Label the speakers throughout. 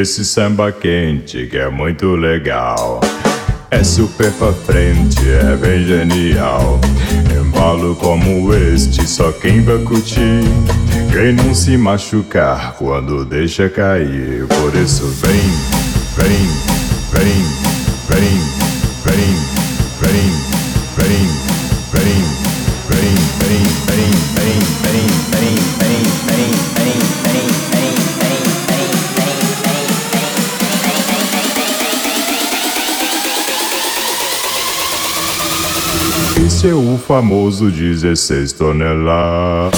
Speaker 1: esse samba quente que é muito legal. É super pra frente, é bem genial. Embalo como este, só quem vai curtir. Quem não se machucar quando deixa cair. Por isso vem, vem, vem, vem, vem, vem, vem, vem, vem, vem, vem, vem, vem, vem, vem, vem, vem, vem, vem. Esse é o famoso 16 toneladas.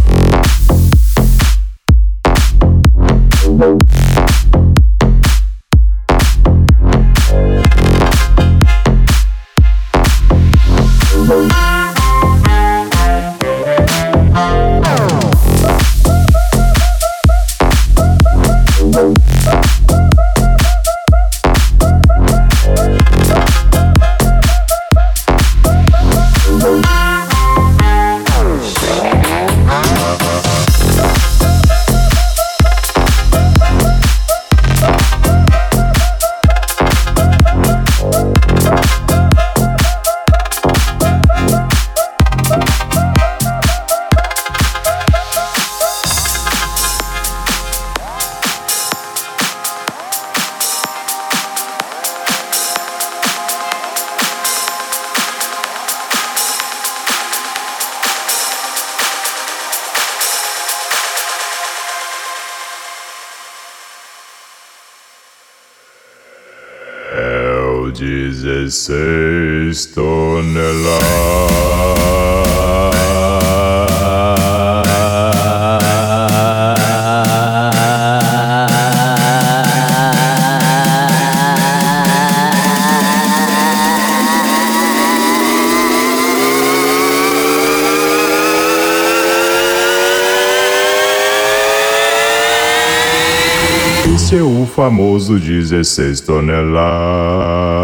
Speaker 1: É o 16 toneladas. Esse é o famoso 16 toneladas.